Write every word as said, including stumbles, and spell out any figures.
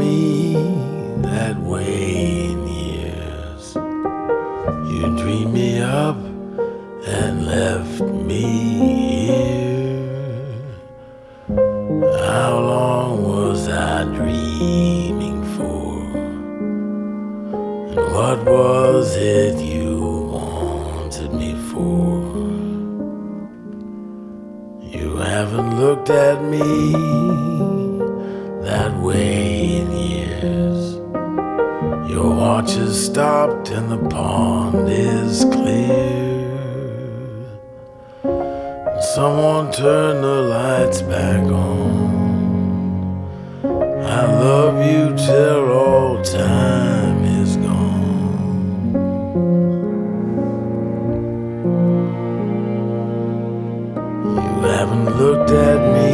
me that way in years. You dreamed me up and left me here. How long was I dreaming for? And what was it you wanted me for? You haven't looked at me that way in years. Your watch has stopped and the pond is clear. Someone turn the lights back on. I love you till all time is gone. You haven't looked at me